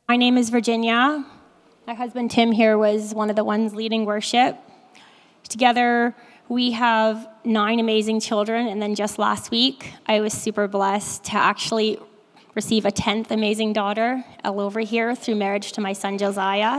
My name is Virginia. My husband Tim here was one of the ones leading worship. Together, we have 9 amazing children, and then just last week, I was super blessed to actually receive a 10th amazing daughter, Elle over here, through marriage to my son Josiah.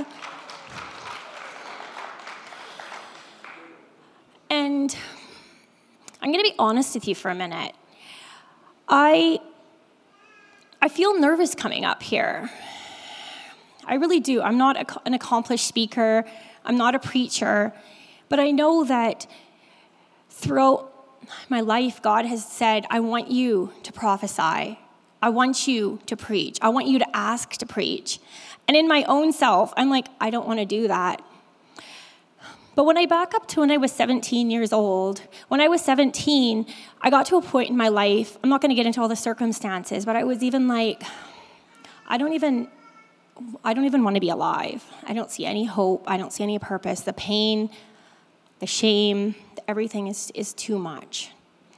And I'm going to be honest with you for a minute. I feel nervous coming up here. I really do. I'm not an accomplished speaker. I'm not a preacher. But I know that throughout my life, God has said, I want you to prophesy. I want you to preach. I want you to ask to preach. And in my own self, I'm like, I don't want to do that. But when I back up to when I was 17 years old, when I was 17, I got to a point in my life, I'm not going to get into all the circumstances, but I was even like, I don't even want to be alive. I don't see any hope. I don't see any purpose. The pain, the shame, everything is too much.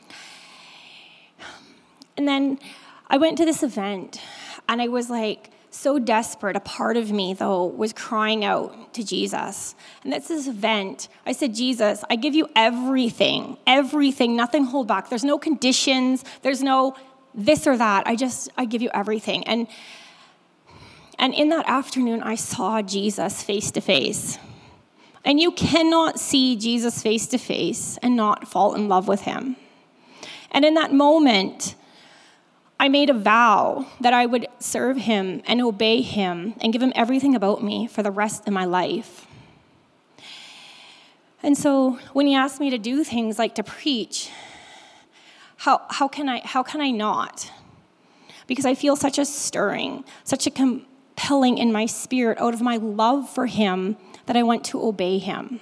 And then I went to this event, and I was like so desperate. A part of me, though, was crying out to Jesus. And that's this event. I said, Jesus, I give you everything, nothing hold back. There's no conditions. There's no this or that. I give you everything. And in that afternoon, I saw Jesus face to face. And you cannot see Jesus face to face and not fall in love with him. And in that moment, I made a vow that I would serve him and obey him and give him everything about me for the rest of my life. And so when he asked me to do things like to preach, how can I not? Because I feel such a stirring, such a compelling in my spirit out of my love for him that I want to obey him.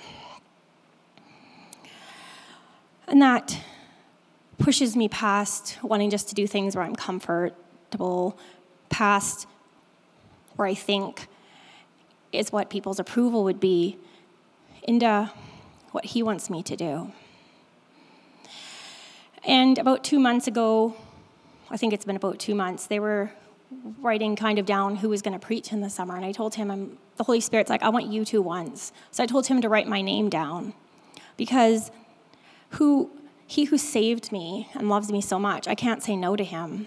And that pushes me past wanting just to do things where I'm comfortable, past where I think is what people's approval would be, into what he wants me to do. And about 2 months ago, I think it's been about 2 months, they were writing kind of down who was going to preach in the summer. And I told him, the Holy Spirit's like, I want you to once. So I told him to write my name down, because he who saved me and loves me so much, I can't say no to him.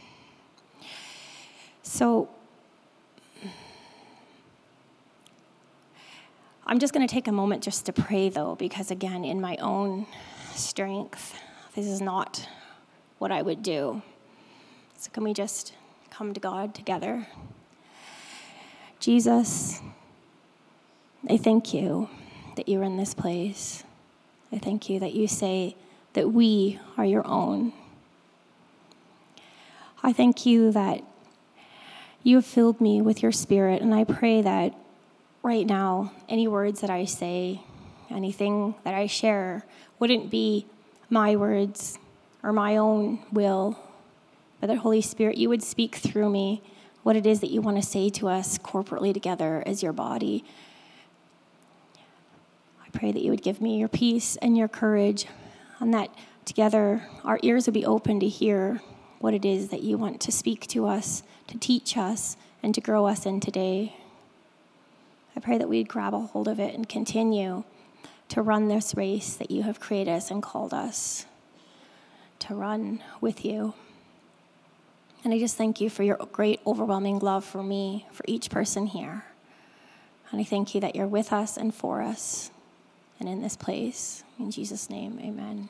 So I'm just going to take a moment just to pray, though, because, again, in my own strength, this is not what I would do. So can we just come to God together? Jesus, I thank you that you're in this place. I thank you that you say that we are your own. I thank you that you have filled me with your spirit, and I pray that right now, any words that I say, anything that I share, wouldn't be my words or my own will, but that, Holy Spirit, you would speak through me what it is that you want to say to us corporately together as your body. I pray that you would give me your peace and your courage, and that together our ears would be open to hear what it is that you want to speak to us, to teach us, and to grow us in today. I pray that we'd grab a hold of it and continue to run this race that you have created us and called us to run with you. And I just thank you for your great, overwhelming love for me, for each person here. And I thank you that you're with us and for us and in this place. In Jesus' name, amen.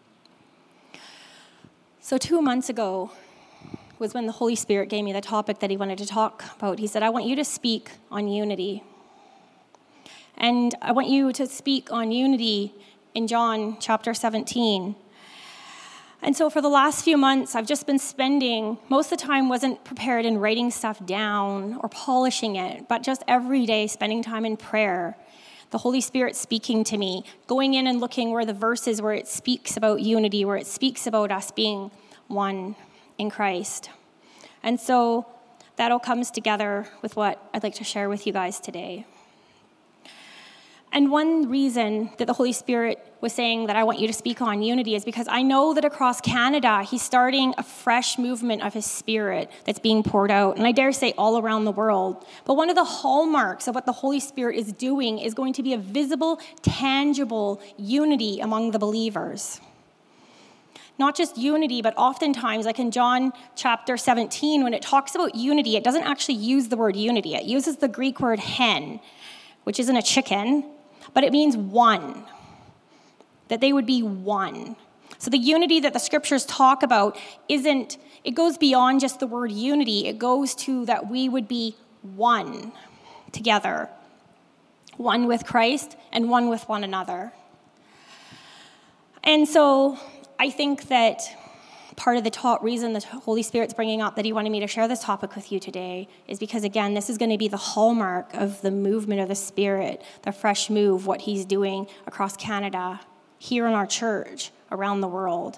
So 2 months ago was when the Holy Spirit gave me the topic that he wanted to talk about. He said, I want you to speak on unity. And I want you to speak on unity in John chapter 17. And so for the last few months, I've just been spending, most of the time wasn't prepared in writing stuff down or polishing it, but just every day spending time in prayer. The Holy Spirit speaking to me, going in and looking where the verses where it speaks about unity, where it speaks about us being one in Christ. And so that all comes together with what I'd like to share with you guys today. And one reason that the Holy Spirit was saying that I want you to speak on unity is because I know that across Canada, he's starting a fresh movement of his Spirit that's being poured out, and I dare say all around the world. But one of the hallmarks of what the Holy Spirit is doing is going to be a visible, tangible unity among the believers. Not just unity, but oftentimes, like in John chapter 17, when it talks about unity, it doesn't actually use the word unity. It uses the Greek word hen, which isn't a chicken, but it means one, that they would be one. So the unity that the scriptures talk about it goes beyond just the word unity. It goes to that we would be one together, one with Christ and one with one another. And so I think that part of the top reason the Holy Spirit's bringing up that he wanted me to share this topic with you today is because, again, this is going to be the hallmark of the movement of the Spirit, the fresh move, what he's doing across Canada, here in our church, around the world.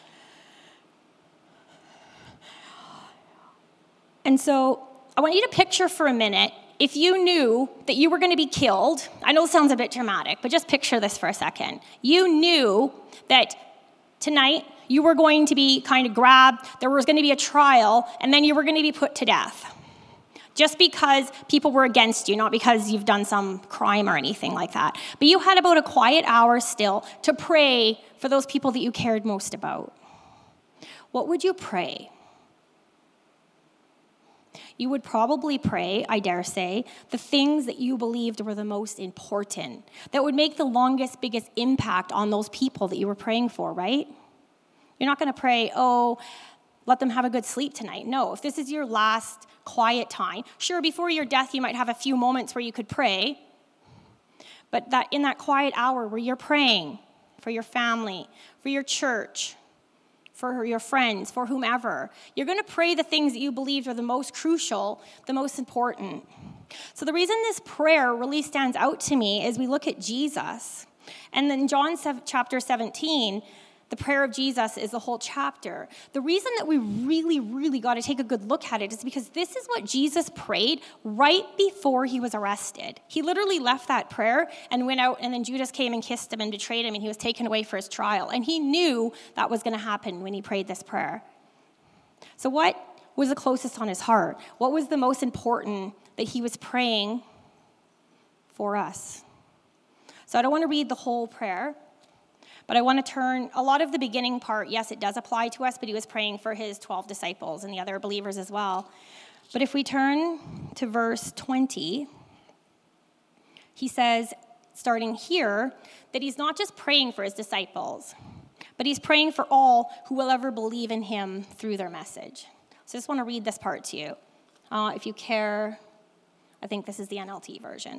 And so I want you to picture for a minute, if you knew that you were going to be killed, I know it sounds a bit dramatic, but just picture this for a second. You knew that tonight, you were going to be kind of grabbed, there was going to be a trial, and then you were going to be put to death. Just because people were against you, not because you've done some crime or anything like that. But you had about a quiet hour still to pray for those people that you cared most about. What would you pray? You would probably pray, I dare say, the things that you believed were the most important, that would make the longest, biggest impact on those people that you were praying for, right? You're not going to pray, let them have a good sleep tonight. No, if this is your last quiet time, sure, before your death, you might have a few moments where you could pray, but that in that quiet hour where you're praying for your family, for your church, for your friends, for whomever, you're going to pray the things that you believed are the most crucial, the most important. So the reason this prayer really stands out to me is we look at Jesus, and then John chapter 17, the prayer of Jesus is the whole chapter. The reason that we really, really got to take a good look at it is because this is what Jesus prayed right before he was arrested. He literally left that prayer and went out, and then Judas came and kissed him and betrayed him, and he was taken away for his trial. And he knew that was going to happen when he prayed this prayer. So what was the closest on his heart? What was the most important that he was praying for us? So I don't want to read the whole prayer, but I want to turn, a lot of the beginning part, yes, it does apply to us, but he was praying for his 12 disciples and the other believers as well. But if we turn to verse 20, he says, starting here, that he's not just praying for his disciples, but he's praying for all who will ever believe in him through their message. So I just want to read this part to you. If you care, I think this is the NLT version.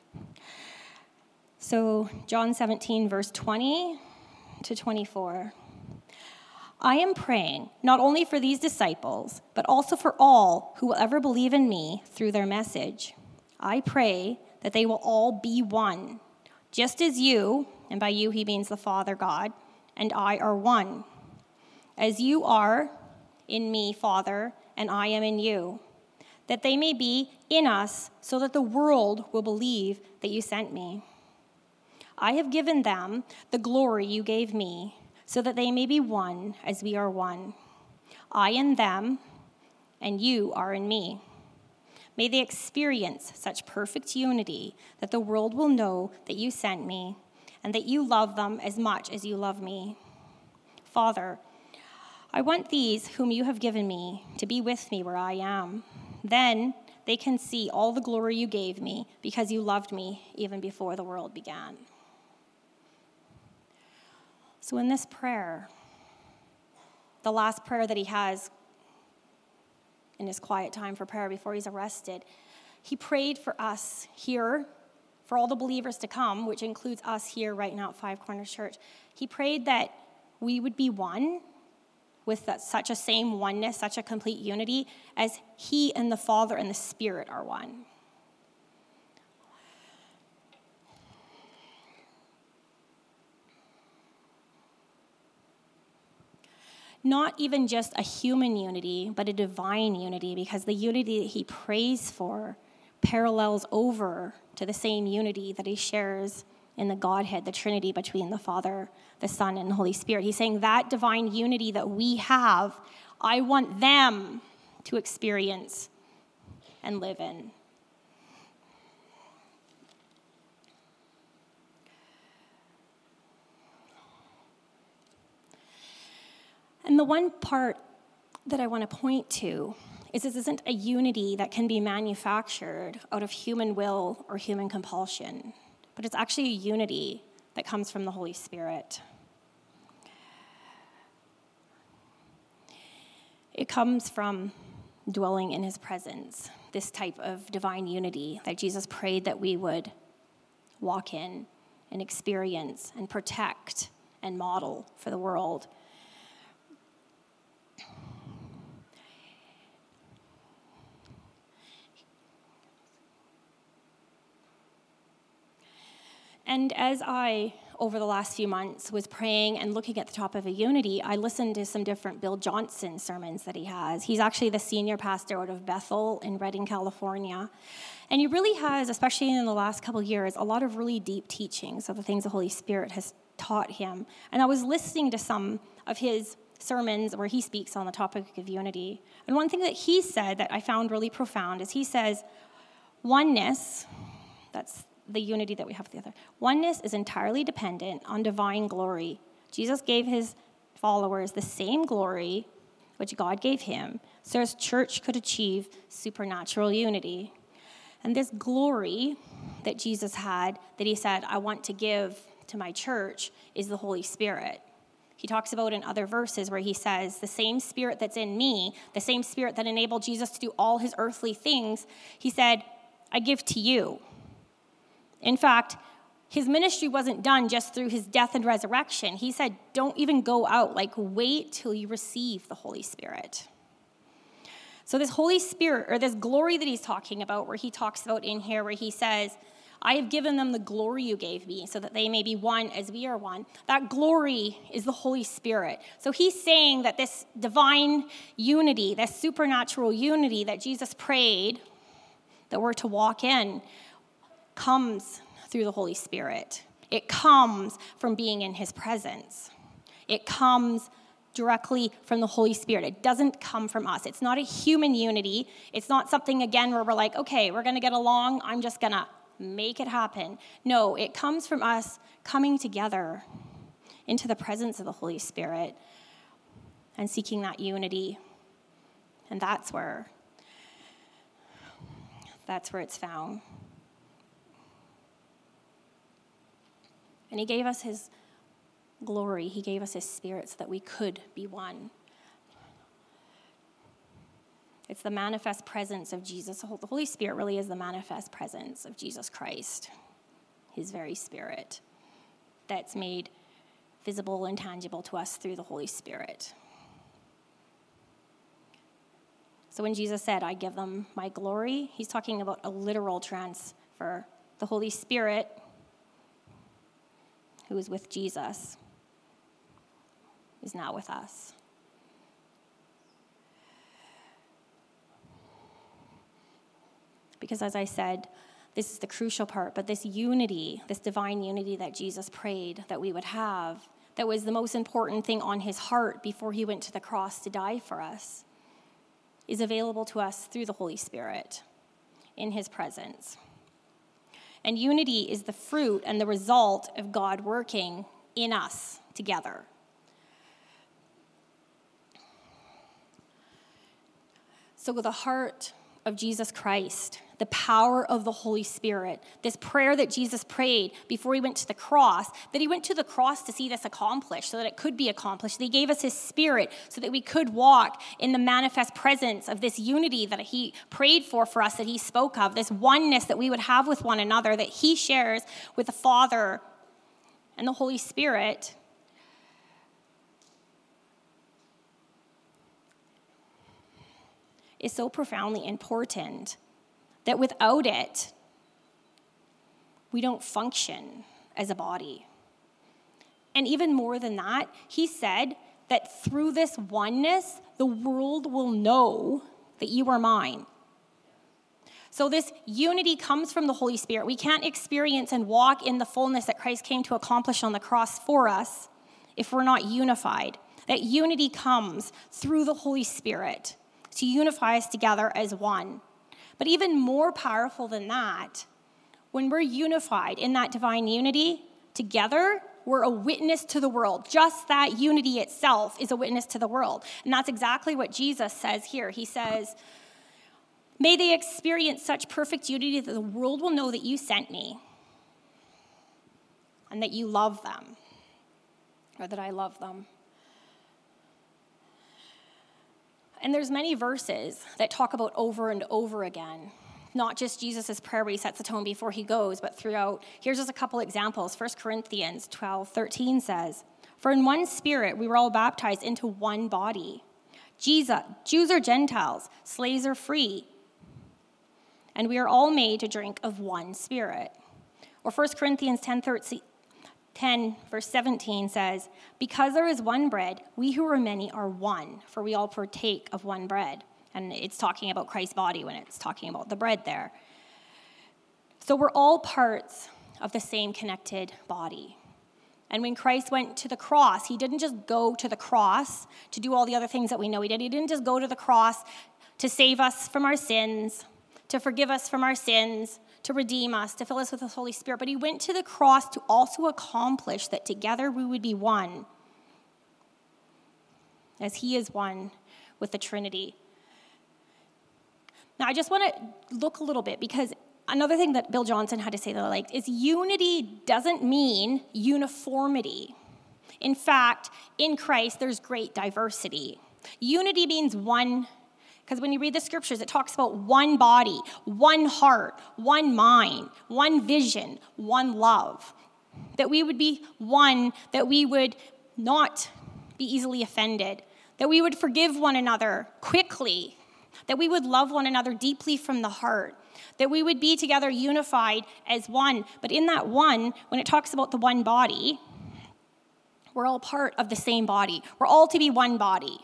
So John 17, verse 20 to 24. I am praying not only for these disciples, but also for all who will ever believe in me through their message. I pray that they will all be one, just as you, and by you he means the Father God, and I are one. As you are in me, Father, and I am in you, that they may be in us, so that the world will believe that you sent me. I have given them the glory you gave me, so that they may be one as we are one. I in them, and you are in me. May they experience such perfect unity that the world will know that you sent me, and that you love them as much as you love me. Father, I want these whom you have given me to be with me where I am. Then they can see all the glory you gave me, because you loved me even before the world began. So in this prayer, the last prayer that he has in his quiet time for prayer before he's arrested, he prayed for us here, for all the believers to come, which includes us here right now at Five Corners Church. He prayed that we would be one with such a same oneness, such a complete unity, as he and the Father and the Spirit are one. Not even just a human unity, but a divine unity, because the unity that he prays for parallels over to the same unity that he shares in the Godhead, the Trinity between the Father, the Son, and the Holy Spirit. He's saying that divine unity that we have, I want them to experience and live in. And the one part that I want to point to is this isn't a unity that can be manufactured out of human will or human compulsion, but it's actually a unity that comes from the Holy Spirit. It comes from dwelling in his presence, this type of divine unity that Jesus prayed that we would walk in and experience and protect and model for the world. And as I, over the last few months, was praying and looking at the top of a unity, I listened to some different Bill Johnson sermons that he has. He's actually the senior pastor out of Bethel in Redding, California. And he really has, especially in the last couple of years, a lot of really deep teachings of the things the Holy Spirit has taught him. And I was listening to some of his sermons where he speaks on the topic of unity. And one thing that he said that I found really profound is he says, oneness, that's the unity that we have with the other. Oneness is entirely dependent on divine glory. Jesus gave his followers the same glory which God gave him, so his church could achieve supernatural unity. And this glory that Jesus had, that he said, I want to give to my church, is the Holy Spirit. He talks about in other verses where he says, the same Spirit that's in me, the same Spirit that enabled Jesus to do all his earthly things, he said, I give to you. In fact, his ministry wasn't done just through his death and resurrection. He said, don't even go out. Wait till you receive the Holy Spirit. So this Holy Spirit, or this glory that he's talking about, where he talks about in here, where he says, I have given them the glory you gave me so that they may be one as we are one. That glory is the Holy Spirit. So he's saying that this divine unity, this supernatural unity that Jesus prayed that we're to walk in, comes through the Holy Spirit. It comes from being in his presence. It comes directly from the Holy Spirit. It doesn't come from us. It's not a human unity. It's not something, again, where we're like, okay, we're going to get along. I'm just going to make it happen. No, it comes from us coming together into the presence of the Holy Spirit and seeking that unity. And that's where it's found. And he gave us his glory. He gave us his Spirit so that we could be one. It's the manifest presence of Jesus. The Holy Spirit really is the manifest presence of Jesus Christ, his very Spirit, that's made visible and tangible to us through the Holy Spirit. So when Jesus said, I give them my glory, he's talking about a literal transfer. The Holy Spirit, who is with Jesus, is now with us. Because as I said, this is the crucial part, but this unity, this divine unity that Jesus prayed that we would have, that was the most important thing on his heart before he went to the cross to die for us, is available to us through the Holy Spirit in his presence. And unity is the fruit and the result of God working in us together. So with the heart of Jesus Christ, the power of the Holy Spirit, this prayer that Jesus prayed before he went to the cross, that he went to the cross to see this accomplished, so that it could be accomplished. That he gave us his Spirit so that we could walk in the manifest presence of this unity that he prayed for us, that he spoke of, this oneness that we would have with one another, that he shares with the Father and the Holy Spirit. Is so profoundly important that without it, we don't function as a body. And even more than that, he said that through this oneness, the world will know that you are mine. So this unity comes from the Holy Spirit. We can't experience and walk in the fullness that Christ came to accomplish on the cross for us if we're not unified. That unity comes through the Holy Spirit to unify us together as one. But even more powerful than that, when we're unified in that divine unity together, we're a witness to the world. Just that unity itself is a witness to the world. And that's exactly what Jesus says here. He says, may they experience such perfect unity that the world will know that you sent me and that you love them, or that I love them. And there's many verses that talk about over and over again, not just Jesus' prayer where he sets the tone before he goes, but throughout. Here's just a couple examples. 1 Corinthians 12:13 says, for in one spirit we were all baptized into one body. Jews or Gentiles, slaves or free, and we are all made to drink of one spirit. Or 1 Corinthians 10, verse 17 says, because there is one bread, we who are many are one, for we all partake of one bread. And it's talking about Christ's body when it's talking about the bread there. So we're all parts of the same connected body. And when Christ went to the cross, he didn't just go to the cross to do all the other things that we know he did. He didn't just go to the cross to save us from our sins, to forgive us from our sins, to redeem us, to fill us with the Holy Spirit. But he went to the cross to also accomplish that together we would be one, as he is one with the Trinity. Now, I just want to look a little bit, because another thing that Bill Johnson had to say that I liked is unity doesn't mean uniformity. In fact, in Christ, there's great diversity. Unity means one. Because when you read the scriptures, it talks about one body, one heart, one mind, one vision, one love. That we would be one, that we would not be easily offended, that we would forgive one another quickly, that we would love one another deeply from the heart, that we would be together unified as one. But in that one, when it talks about the one body, we're all part of the same body. We're all to be one body.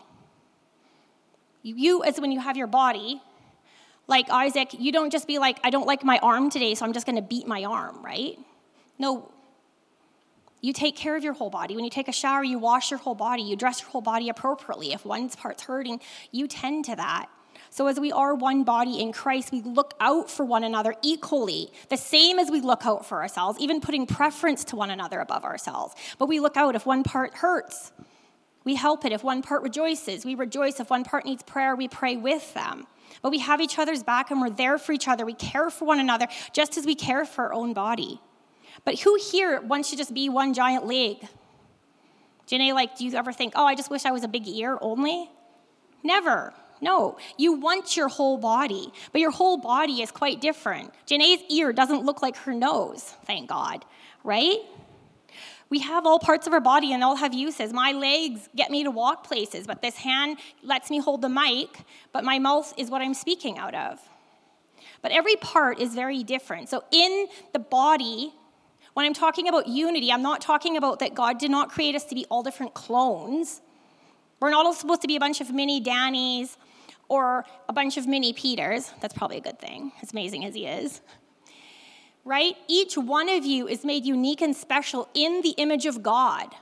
You, as when you have your body, like Isaac, you don't just be like, I don't like my arm today, so I'm just going to beat my arm, right? No. You take care of your whole body. When you take a shower, you wash your whole body. You dress your whole body appropriately. If one part's hurting, you tend to that. So as we are one body in Christ, we look out for one another equally, the same as we look out for ourselves, even putting preference to one another above ourselves. But we look out if one part hurts. We help it. If one part rejoices, we rejoice. If one part needs prayer, we pray with them. But we have each other's back and we're there for each other. We care for one another just as we care for our own body. But who here wants to just be one giant leg? Janae, do you ever think, oh, I just wish I was a big ear only? Never. No. You want your whole body, but your whole body is quite different. Janae's ear doesn't look like her nose, thank God, right? We have all parts of our body and all have uses. My legs get me to walk places, but this hand lets me hold the mic, but my mouth is what I'm speaking out of. But every part is very different. So in the body, when I'm talking about unity, I'm not talking about that God did not create us to be all different clones. We're not all supposed to be a bunch of mini Dannys or a bunch of mini Peters. That's probably a good thing, as amazing as he is. Right? Each one of you is made unique and special in the image of God.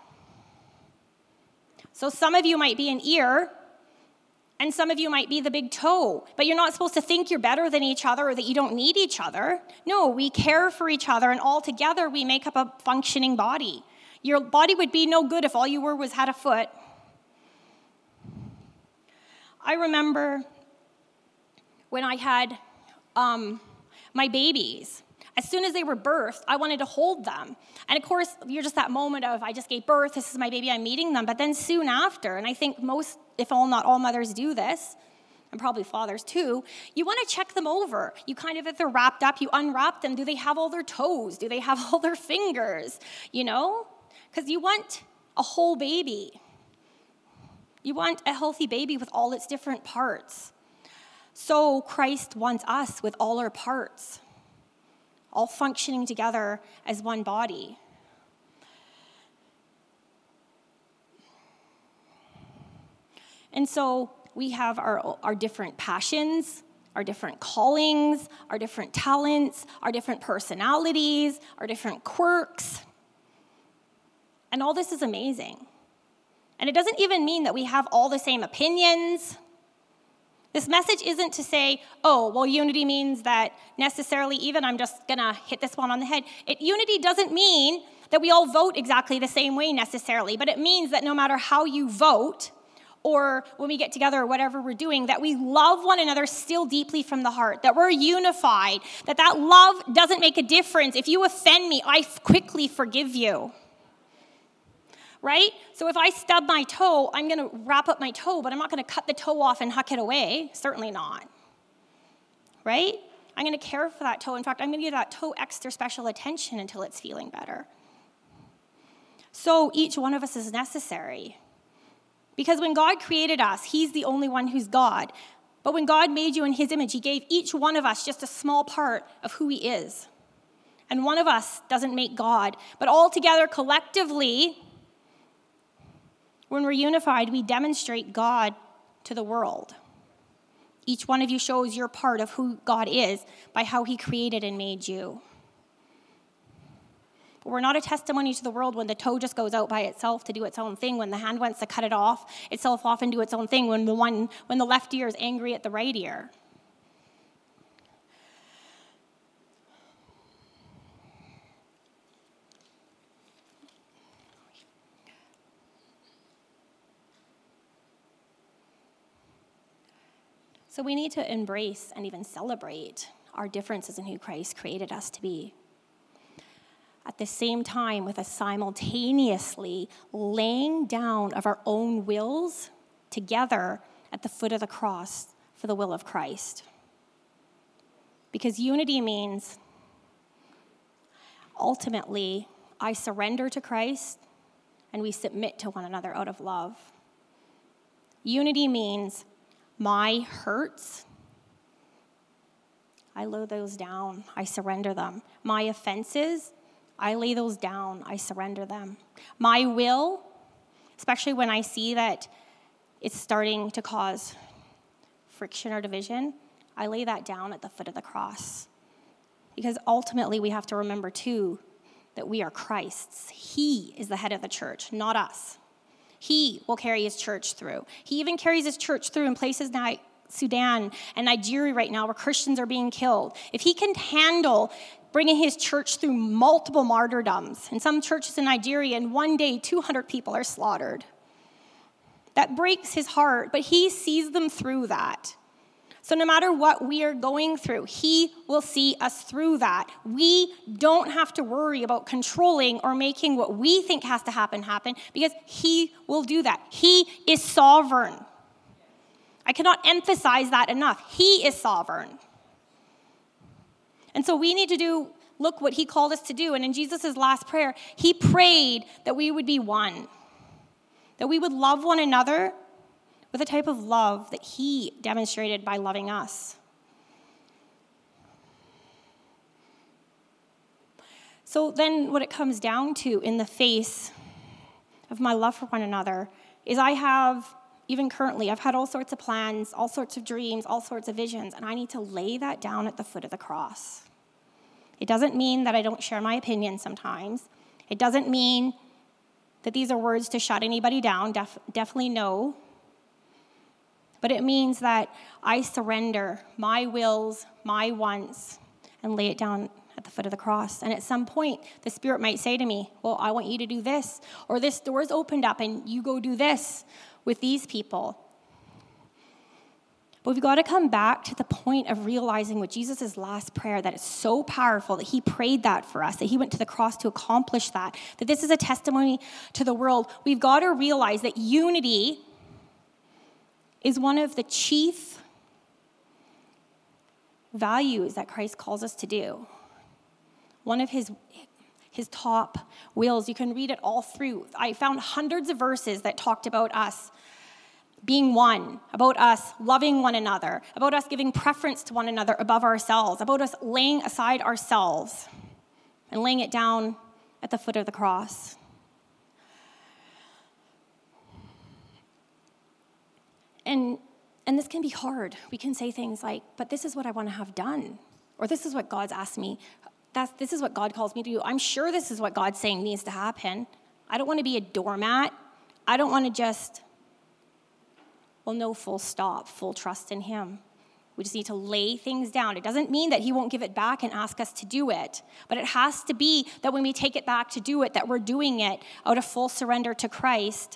So some of you might be an ear, and some of you might be the big toe, but you're not supposed to think you're better than each other or that you don't need each other. No, we care for each other, and all together we make up a functioning body. Your body would be no good if all you were had a foot. I remember when I had my babies. As soon as they were birthed, I wanted to hold them. And of course, you're just that moment of, I just gave birth, this is my baby, I'm meeting them. But then soon after, and I think most, if all, not all mothers do this, and probably fathers too, you want to check them over. You kind of, if they're wrapped up, you unwrap them. Do they have all their toes? Do they have all their fingers? You know? Because you want a whole baby. You want a healthy baby with all its different parts. So Christ wants us with all our parts, all functioning together as one body. And so we have our different passions, our different callings, our different talents, our different personalities, our different quirks. And all this is amazing. And it doesn't even mean that we have all the same opinions. This message isn't to say, oh, well, unity means that necessarily even I'm just going to hit this one on the head. Unity doesn't mean that we all vote exactly the same way necessarily, but it means that no matter how you vote, or when we get together or whatever we're doing, that we love one another still deeply from the heart, that we're unified, that love doesn't make a difference. If you offend me, I quickly forgive you. Right? So if I stub my toe, I'm going to wrap up my toe, but I'm not going to cut the toe off and huck it away. Certainly not. Right? I'm going to care for that toe. In fact, I'm going to give that toe extra special attention until it's feeling better. So each one of us is necessary. Because when God created us, he's the only one who's God. But when God made you in his image, he gave each one of us just a small part of who he is. And one of us doesn't make God. But all together, collectively, when we're unified, we demonstrate God to the world. Each one of you shows your part of who God is by how he created and made you. But we're not a testimony to the world when the toe just goes out by itself to do its own thing, when the hand wants to cut it off itself off and do its own thing, when the left ear is angry at the right ear. So we need to embrace and even celebrate our differences in who Christ created us to be. At the same time, with a simultaneously laying down of our own wills together at the foot of the cross for the will of Christ. Because unity means, ultimately, I surrender to Christ and we submit to one another out of love. Unity means my hurts, I lay those down, I surrender them. My offenses, I lay those down, I surrender them. My will, especially when I see that it's starting to cause friction or division, I lay that down at the foot of the cross. Because ultimately we have to remember too that we are Christ's. He is the head of the church, not us. He will carry his church through. He even carries his church through in places like Sudan and Nigeria right now where Christians are being killed. If he can handle bringing his church through multiple martyrdoms, in some churches in Nigeria, in one day, 200 people are slaughtered. That breaks his heart, but he sees them through that. So no matter what we are going through, he will see us through that. We don't have to worry about controlling or making what we think has to happen because he will do that. He is sovereign. I cannot emphasize that enough. He is sovereign. And so we need to look what he called us to do. And in Jesus' last prayer, he prayed that we would be one, that we would love one another with a type of love that he demonstrated by loving us. So then what it comes down to in the face of my love for one another is even currently, I've had all sorts of plans, all sorts of dreams, all sorts of visions, and I need to lay that down at the foot of the cross. It doesn't mean that I don't share my opinion sometimes. It doesn't mean that these are words to shut anybody down. Definitely no. But it means that I surrender my wills, my wants, and lay it down at the foot of the cross. And at some point, the Spirit might say to me, well, I want you to do this, or this door's opened up and you go do this with these people. But we've got to come back to the point of realizing with Jesus' last prayer that it's so powerful that he prayed that for us, that he went to the cross to accomplish that this is a testimony to the world. We've got to realize that unity is one of the chief values that Christ calls us to do. One of his top wills. You can read it all through. I found hundreds of verses that talked about us being one, about us loving one another, about us giving preference to one another above ourselves, about us laying aside ourselves and laying it down at the foot of the cross. And And this can be hard. We can say things like, but this is what I want to have done. Or this is what God's asked me. This is what God calls me to do. I'm sure this is what God's saying needs to happen. I don't want to be a doormat. I don't want to just, no, full stop, full trust in him. We just need to lay things down. It doesn't mean that he won't give it back and ask us to do it. But it has to be that when we take it back to do it, that we're doing it out of full surrender to Christ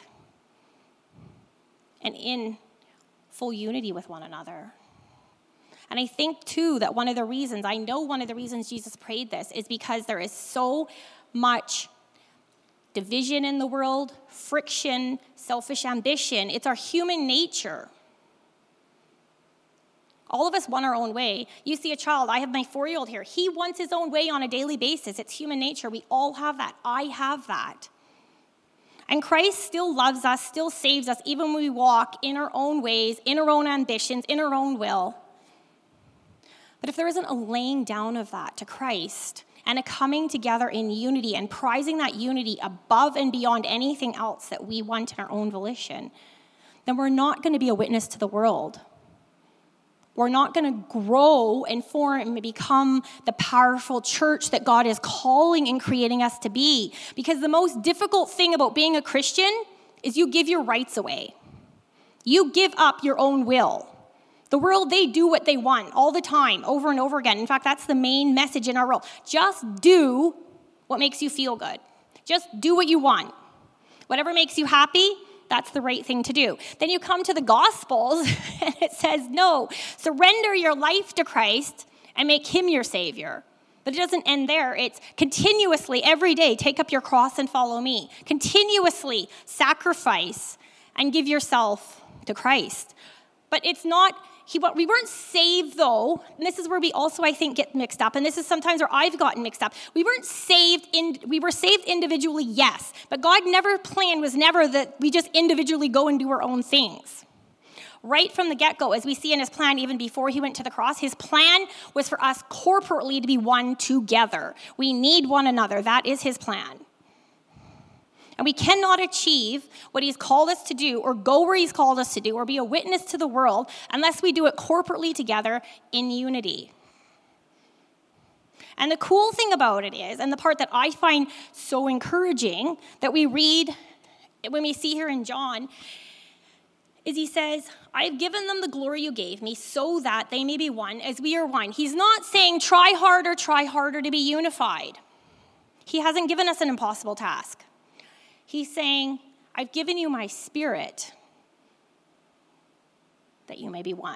and in full unity with one another. And I think, too, that one of the reasons Jesus prayed this is because there is so much division in the world, friction, selfish ambition. It's our human nature. All of us want our own way. You see a child, I have my 4-year-old here. He wants his own way on a daily basis. It's human nature. We all have that. I have that. And Christ still loves us, still saves us, even when we walk in our own ways, in our own ambitions, in our own will. But if there isn't a laying down of that to Christ and a coming together in unity and prizing that unity above and beyond anything else that we want in our own volition, then we're not going to be a witness to the world. We're not going to grow and form and become the powerful church that God is calling and creating us to be. Because the most difficult thing about being a Christian is you give your rights away. You give up your own will. The world, they do what they want all the time, over and over again. In fact, that's the main message in our world. Just do what makes you feel good. Just do what you want. Whatever makes you happy, that's the right thing to do. Then you come to the Gospels, and it says, no, surrender your life to Christ and make him your Savior. But it doesn't end there. It's continuously, every day, take up your cross and follow me. Continuously sacrifice and give yourself to Christ. But it's not, we weren't saved, though, and this is where we also, I think, get mixed up, and this is sometimes where I've gotten mixed up. We were saved individually, yes, but God was never that we just individually go and do our own things. Right from the get-go, as we see in his plan, even before he went to the cross, his plan was for us corporately to be one together. We need one another. That is his plan. And we cannot achieve what he's called us to do or go where he's called us to do or be a witness to the world unless we do it corporately together in unity. And the cool thing about it is, and the part that I find so encouraging that we read when we see here in John, is he says, I have given them the glory you gave me so that they may be one as we are one. He's not saying try harder to be unified. He hasn't given us an impossible task. He's saying, I've given you my spirit that you may be one.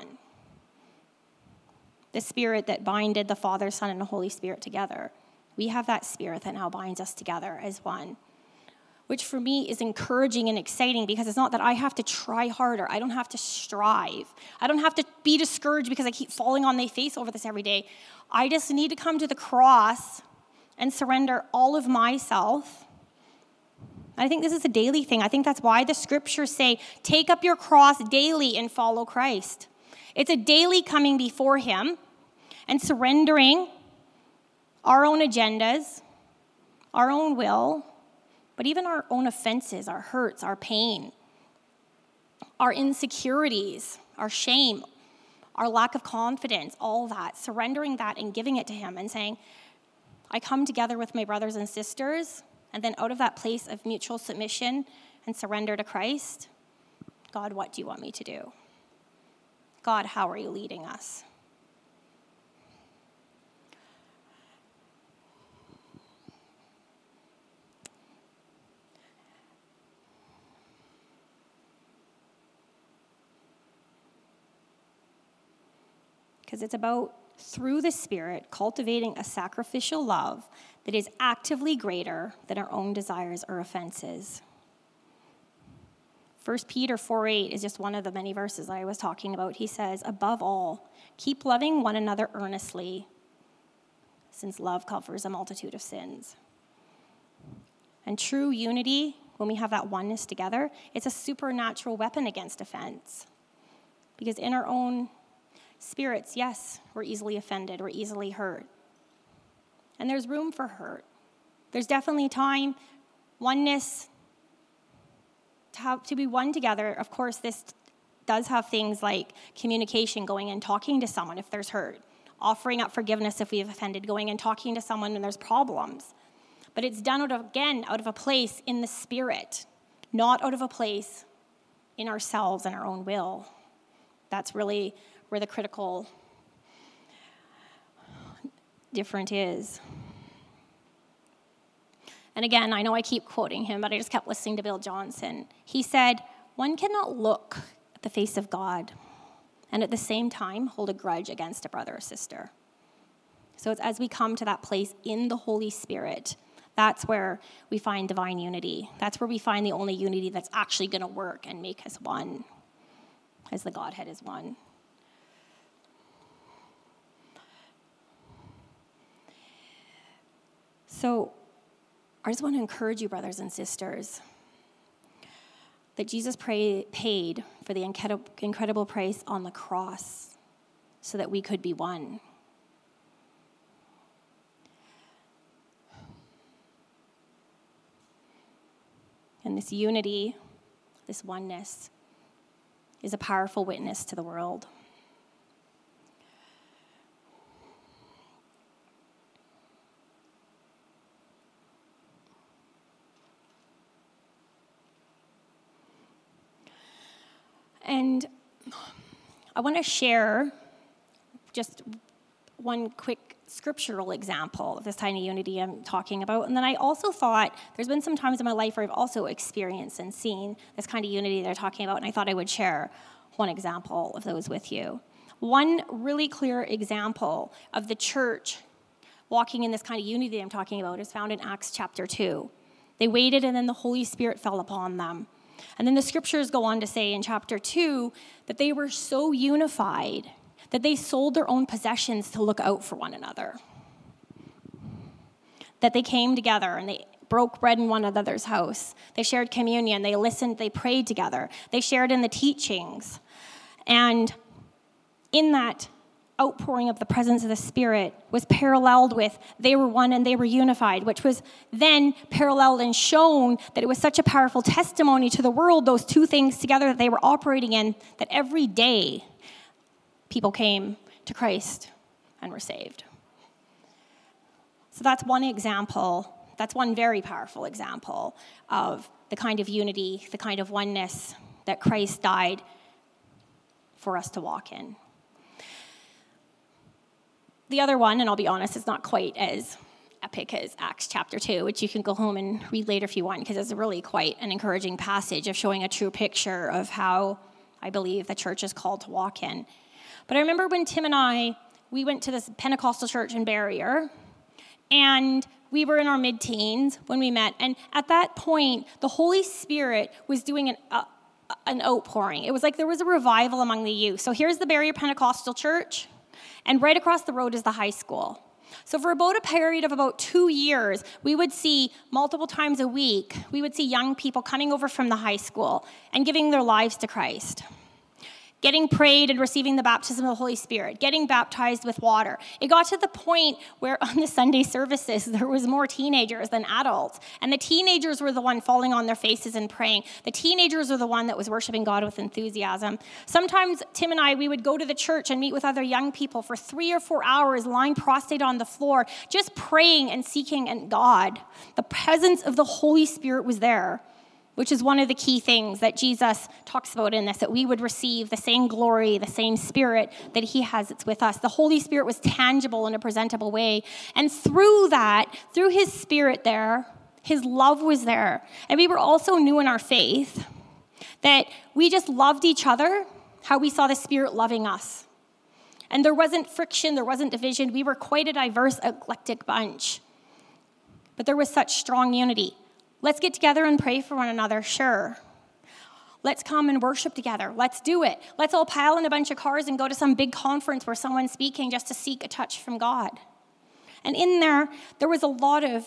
The spirit that binded the Father, Son, and the Holy Spirit together. We have that spirit that now binds us together as one, which for me is encouraging and exciting because it's not that I have to try harder. I don't have to strive. I don't have to be discouraged because I keep falling on my face over this every day. I just need to come to the cross and surrender all of myself. I think this is a daily thing. I think that's why the scriptures say, take up your cross daily and follow Christ. It's a daily coming before him and surrendering our own agendas, our own will, but even our own offenses, our hurts, our pain, our insecurities, our shame, our lack of confidence, all that, surrendering that and giving it to him and saying, I come together with my brothers and sisters. And then out of that place of mutual submission and surrender to Christ, God, what do you want me to do? God, how are you leading us? Because it's about, through the Spirit, cultivating a sacrificial love that is actively greater than our own desires or offenses. 1 Peter 4:8 is just one of the many verses I was talking about. He says, above all, keep loving one another earnestly, since love covers a multitude of sins. And true unity, when we have that oneness together, it's a supernatural weapon against offense. Because in our own spirits, yes, we're easily offended, we're easily hurt. And there's room for hurt. There's definitely time, oneness, to be one together. Of course, this does have things like communication, going and talking to someone if there's hurt, offering up forgiveness if we have offended, going and talking to someone when there's problems. But it's done out of a place in the Spirit, not out of a place in ourselves and our own will. That's really where the critical difference is. And again, I know I keep quoting him, but I just kept listening to Bill Johnson. He said, one cannot look at the face of God and at the same time hold a grudge against a brother or sister. So it's as we come to that place in the Holy Spirit, that's where we find divine unity. That's where we find the only unity that's actually going to work and make us one, as the Godhead is one. So I just want to encourage you, brothers and sisters, that Jesus paid for the incredible price on the cross so that we could be one. And this unity, this oneness, is a powerful witness to the world. And I want to share just one quick scriptural example of this tiny unity I'm talking about. And then I also thought there's been some times in my life where I've also experienced and seen this kind of unity they're talking about, and I thought I would share one example of those with you. One really clear example of the church walking in this kind of unity I'm talking about is found in Acts chapter 2. They waited, and then the Holy Spirit fell upon them. And then the scriptures go on to say in chapter 2 that they were so unified that they sold their own possessions to look out for one another. That they came together and they broke bread in one another's house. They shared communion. They listened. They prayed together. They shared in the teachings. And in that outpouring of the presence of the Spirit was paralleled with they were one and they were unified, which was then paralleled and shown that it was such a powerful testimony to the world, those two things together that they were operating in, that every day people came to Christ and were saved. So that's one example. That's one very powerful example of the kind of unity, the kind of oneness that Christ died for us to walk in. The other one, and I'll be honest, it's not quite as epic as Acts chapter 2, which you can go home and read later if you want, because it's really quite an encouraging passage of showing a true picture of how I believe the church is called to walk in. But I remember when Tim and I, we went to this Pentecostal church in Barrier, and we were in our mid-teens when we met, and at that point, the Holy Spirit was doing an outpouring. It was like there was a revival among the youth. So here's the Barrier Pentecostal church, and right across the road is the high school. So for about a period of about 2 years, we would see multiple times a week, we would see young people coming over from the high school and giving their lives to Christ. Getting prayed and receiving the baptism of the Holy Spirit, getting baptized with water. It got to the point where on the Sunday services, there was more teenagers than adults. And the teenagers were the one falling on their faces and praying. The teenagers were the one that was worshiping God with enthusiasm. Sometimes Tim and I, we would go to the church and meet with other young people for 3 or 4 hours, lying prostrate on the floor, just praying and seeking God. The presence of the Holy Spirit was there, which is one of the key things that Jesus talks about in this, that we would receive the same glory, the same Spirit that he has that's with us. The Holy Spirit was tangible in a presentable way. And through that, through his Spirit there, his love was there. And we were also new in our faith, that we just loved each other, how we saw the Spirit loving us. And there wasn't friction, there wasn't division. We were quite a diverse, eclectic bunch. But there was such strong unity. Let's get together and pray for one another, sure. Let's come and worship together. Let's do it. Let's all pile in a bunch of cars and go to some big conference where someone's speaking just to seek a touch from God. And in there was a lot of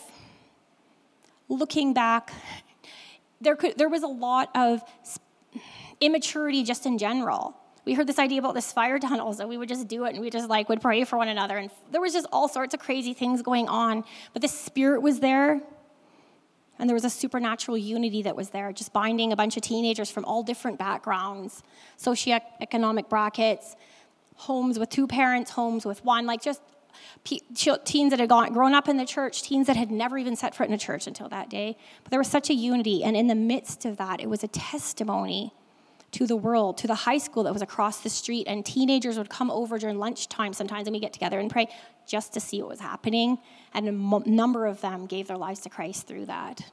looking back. There was a lot of immaturity just in general. We heard this idea about this fire tunnel, so we would just do it, and we just would pray for one another. And there was just all sorts of crazy things going on. But the Spirit was there. And there was a supernatural unity that was there, just binding a bunch of teenagers from all different backgrounds, socioeconomic brackets, homes with 2 parents, homes with 1, like just teens that had grown up in the church, teens that had never even set foot in a church until that day. But there was such a unity, and in the midst of that, it was a testimony to the world, to the high school that was across the street, and teenagers would come over during lunchtime sometimes, and we get together and pray just to see what was happening, and a number of them gave their lives to Christ through that.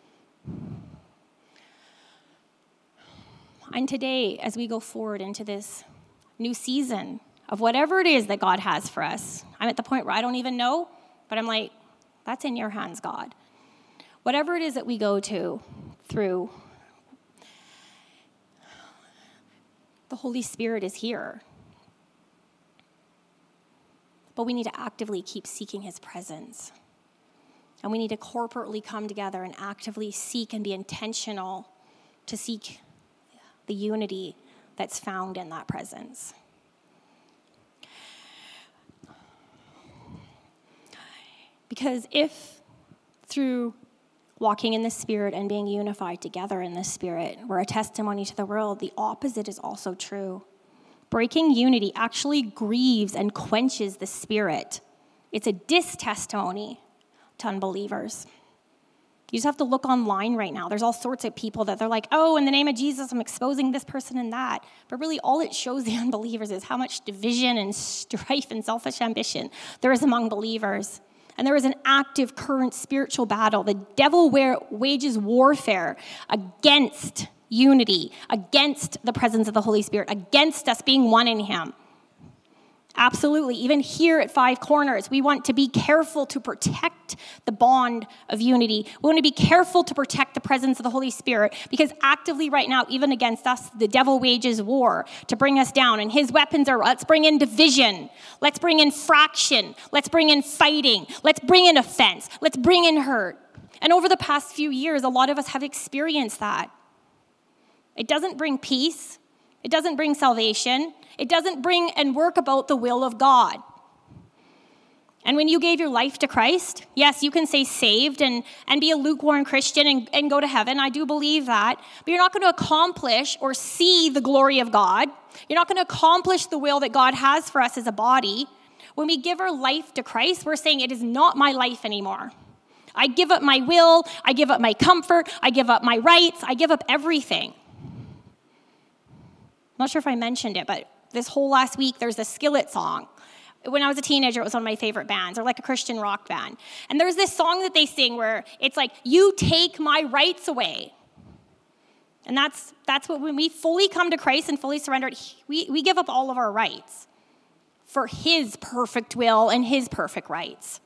And today, as we go forward into this new season of whatever it is that God has for us, I'm at the point where I don't even know, but I'm like, that's in your hands, God. Whatever it is that we go through, the Holy Spirit is here. But we need to actively keep seeking his presence. And we need to corporately come together and actively seek and be intentional to seek the unity that's found in that presence. Because if through walking in the Spirit and being unified together in the Spirit, we're a testimony to the world, the opposite is also true. Breaking unity actually grieves and quenches the Spirit. It's a distestimony to unbelievers. You just have to look online right now. There's all sorts of people that they're like, oh, in the name of Jesus, I'm exposing this person and that. But really, all it shows the unbelievers is how much division and strife and selfish ambition there is among believers. And there is an active, current spiritual battle. The devil wages warfare against unity, against the presence of the Holy Spirit, against us being one in him. Absolutely. Even here at Five Corners, we want to be careful to protect the bond of unity. We want to be careful to protect the presence of the Holy Spirit, because actively right now, even against us, the devil wages war to bring us down. And his weapons are, let's bring in division. Let's bring in fraction. Let's bring in fighting. Let's bring in offense. Let's bring in hurt. And over the past few years, a lot of us have experienced that. It doesn't bring peace. It doesn't bring salvation. It doesn't bring and work about the will of God. And when you gave your life to Christ, yes, you can say saved and be a lukewarm Christian and go to heaven. I do believe that. But you're not going to accomplish or see the glory of God. You're not going to accomplish the will that God has for us as a body. When we give our life to Christ, we're saying it is not my life anymore. I give up my will. I give up my comfort. I give up my rights. I give up everything. I'm not sure if I mentioned it, but this whole last week, there's a Skillet song. When I was a teenager, it was one of my favorite bands, or like a Christian rock band. And there's this song that they sing where it's like, you take my rights away. And that's what, when we fully come to Christ and fully surrender, we give up all of our rights for his perfect will and his perfect rights.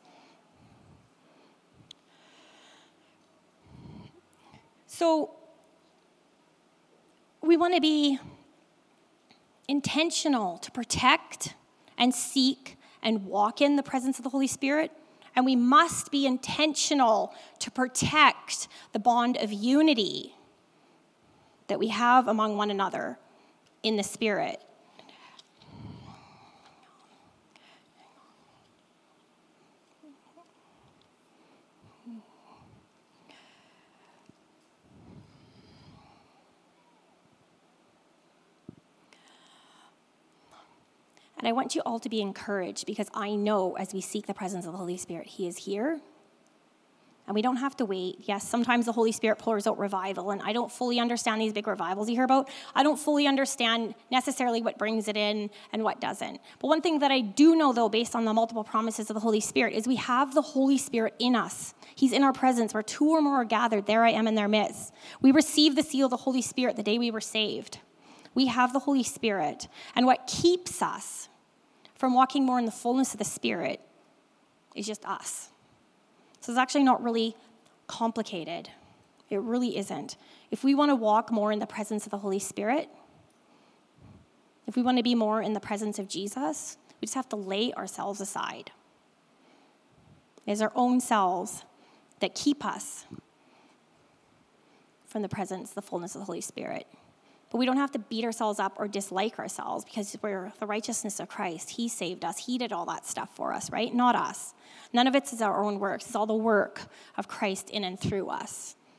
So we want to be intentional to protect and seek and walk in the presence of the Holy Spirit. And we must be intentional to protect the bond of unity that we have among one another in the Spirit. And I want you all to be encouraged, because I know as we seek the presence of the Holy Spirit, he is here. And we don't have to wait. Yes, sometimes the Holy Spirit pours out revival, and I don't fully understand these big revivals you hear about. I don't fully understand necessarily what brings it in and what doesn't. But one thing that I do know, though, based on the multiple promises of the Holy Spirit, is we have the Holy Spirit in us. He's in our presence. Where 2 or more are gathered, there I am in their midst. We received the seal of the Holy Spirit the day we were saved. We have the Holy Spirit. And what keeps us from walking more in the fullness of the Spirit is just us. So it's actually not really complicated. It really isn't. If we want to walk more in the presence of the Holy Spirit, if we want to be more in the presence of Jesus, we just have to lay ourselves aside. It is our own selves that keep us from the presence, the fullness of the Holy Spirit. But we don't have to beat ourselves up or dislike ourselves, because we're the righteousness of Christ. He saved us. He did all that stuff for us, right? Not us. None of it is our own works. It's all the work of Christ in and through us.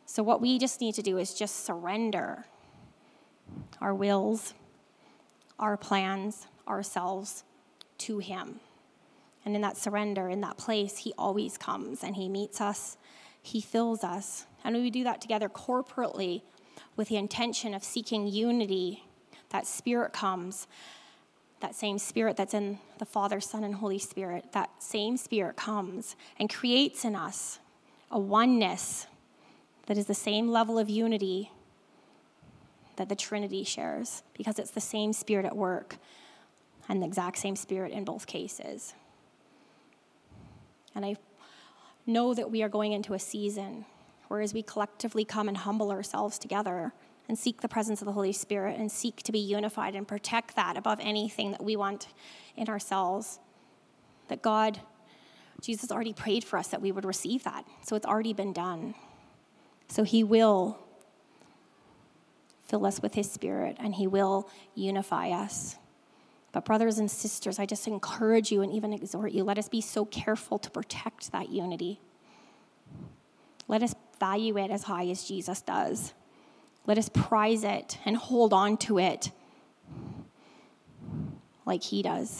So what we just need to do is just surrender our wills, our plans, ourselves to him. And in that surrender, in that place, he always comes and he meets us, he fills us. And we do that together corporately with the intention of seeking unity. That Spirit comes, that same Spirit that's in the Father, Son, and Holy Spirit, that same Spirit comes and creates in us a oneness that is the same level of unity that the Trinity shares, because it's the same Spirit at work and the exact same Spirit in both cases. And I know that we are going into a season where as we collectively come and humble ourselves together and seek the presence of the Holy Spirit and seek to be unified and protect that above anything that we want in ourselves, that God, Jesus already prayed for us that we would receive that. So it's already been done. So he will fill us with his Spirit and he will unify us. But brothers and sisters, I just encourage you and even exhort you, let us be so careful to protect that unity. Let us value it as high as Jesus does. Let us prize it and hold on to it like he does.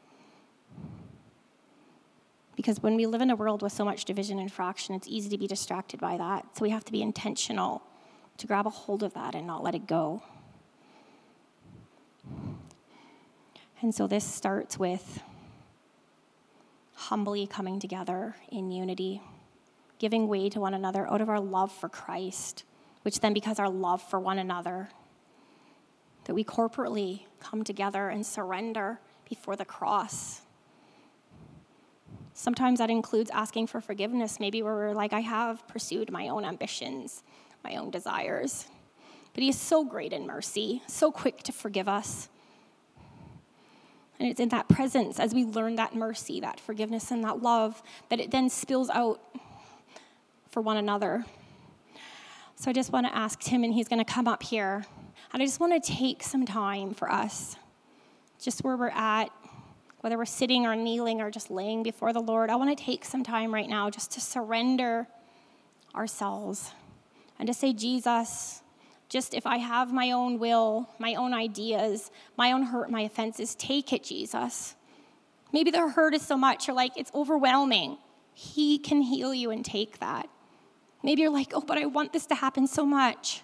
Because when we live in a world with so much division and fraction, it's easy to be distracted by that. So we have to be intentional to grab a hold of that and not let it go. And so this starts with humbly coming together in unity, giving way to one another out of our love for Christ, which then becomes our love for one another, that we corporately come together and surrender before the cross. Sometimes that includes asking for forgiveness, maybe where we're like, I have pursued my own ambitions, my own desires. But he is so great in mercy, so quick to forgive us. And it's in that presence, as we learn that mercy, that forgiveness, and that love, that it then spills out for one another. So I just want to ask Tim, and he's going to come up here. And I just want to take some time for us, just where we're at, whether we're sitting or kneeling or just laying before the Lord. I want to take some time right now just to surrender ourselves and to say, Jesus, just if I have my own will, my own ideas, my own hurt, my offenses, take it, Jesus. Maybe the hurt is so much, you're like, it's overwhelming. He can heal you and take that. Maybe you're like, oh, but I want this to happen so much.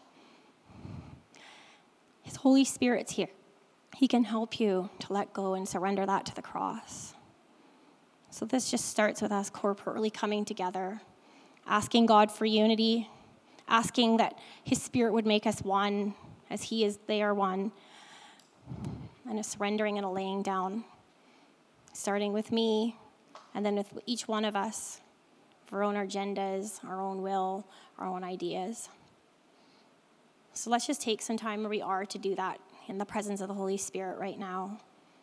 His Holy Spirit's here. He can help you to let go and surrender that to the cross. So this just starts with us corporately coming together, asking God for unity, asking that his Spirit would make us one as he is, they are one, and a surrendering and a laying down, starting with me and then with each one of us, for our own agendas, our own will, our own ideas. So let's just take some time where we are to do that in the presence of the Holy Spirit right now.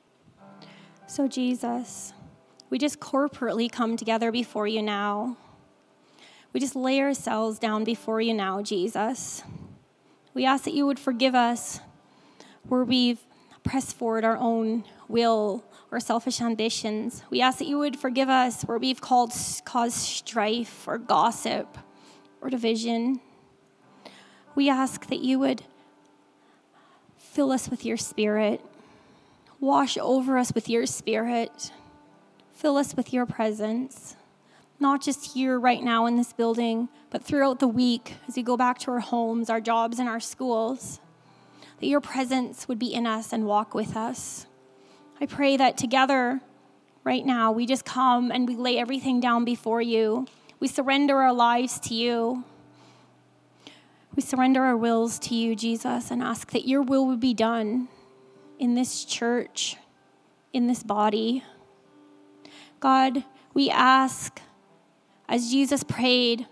So Jesus, we just corporately come together before you now. We just lay ourselves down before you now, Jesus. We ask that you would forgive us where we've pressed forward our own will or selfish ambitions. We ask that you would forgive us where we've caused strife or gossip or division. We ask that you would fill us with your Spirit. Wash over us with your Spirit. Fill us with your presence. Not just here right now in this building, but throughout the week as we go back to our homes, our jobs, and our schools. That your presence would be in us and walk with us. I pray that together right now we just come and we lay everything down before you. We surrender our lives to you. We surrender our wills to you, Jesus, and ask that your will would be done in this church, in this body. God, we ask, as Jesus prayed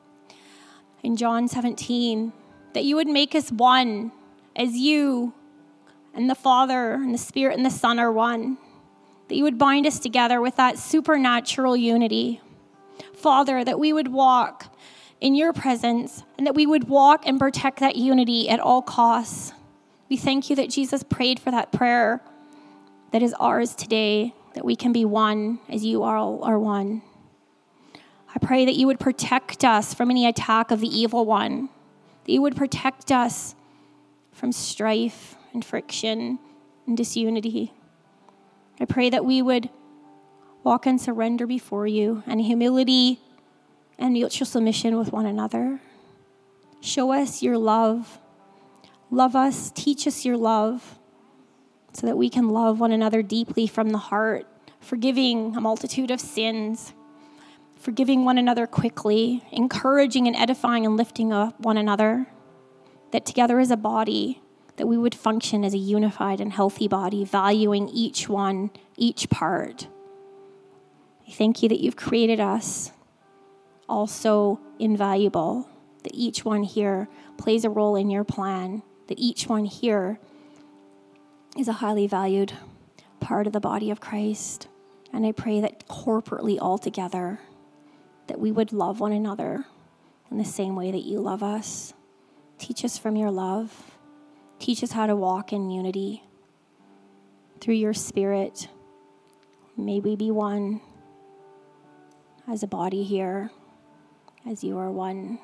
in John 17, that you would make us one as you and the Father and the Spirit and the Son are one. That you would bind us together with that supernatural unity. Father, that we would walk in your presence, and that we would walk and protect that unity at all costs. We thank you that Jesus prayed for that prayer that is ours today, that we can be one as you all are one. I pray that you would protect us from any attack of the evil one, that you would protect us from strife and friction and disunity. I pray that we would walk in surrender before you and humility and mutual submission with one another. Show us your love. Love us, teach us your love, so that we can love one another deeply from the heart, forgiving a multitude of sins, forgiving one another quickly, encouraging and edifying and lifting up one another, that together as a body, that we would function as a unified and healthy body, valuing each one, each part. I thank you that you've created us also invaluable, that each one here plays a role in your plan, that each one here is a highly valued part of the body of Christ. And I pray that corporately all together, that we would love one another in the same way that you love us. Teach us from your love. Teach us how to walk in unity through your Spirit. May we be one as a body here, as you are one.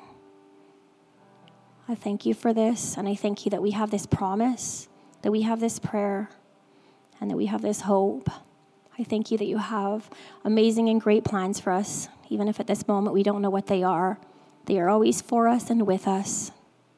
I thank you for this, and I thank you that we have this promise, that we have this prayer, and that we have this hope. I thank you that you have amazing and great plans for us, even if at this moment we don't know what they are. They are always for us and with us.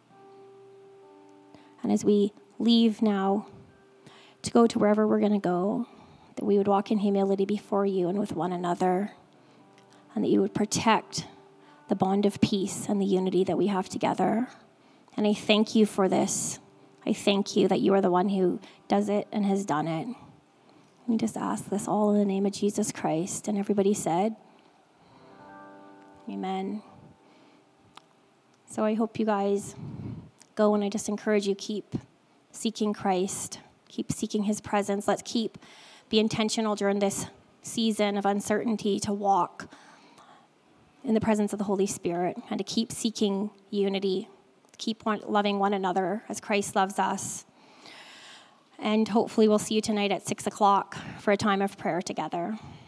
And as we leave now to go to wherever we're going to go, that we would walk in humility before you and with one another, and that you would protect the bond of peace and the unity that we have together. And I thank you for this. I thank you that you are the one who does it and has done it. We just ask this all in the name of Jesus Christ. And everybody said, amen. So I hope you guys go, and I just encourage you, keep seeking Christ. Keep seeking his presence. Let's be intentional during this season of uncertainty to walk in the presence of the Holy Spirit and to keep seeking unity. Keep loving one another as Christ loves us. And hopefully we'll see you tonight at 6:00 for a time of prayer together.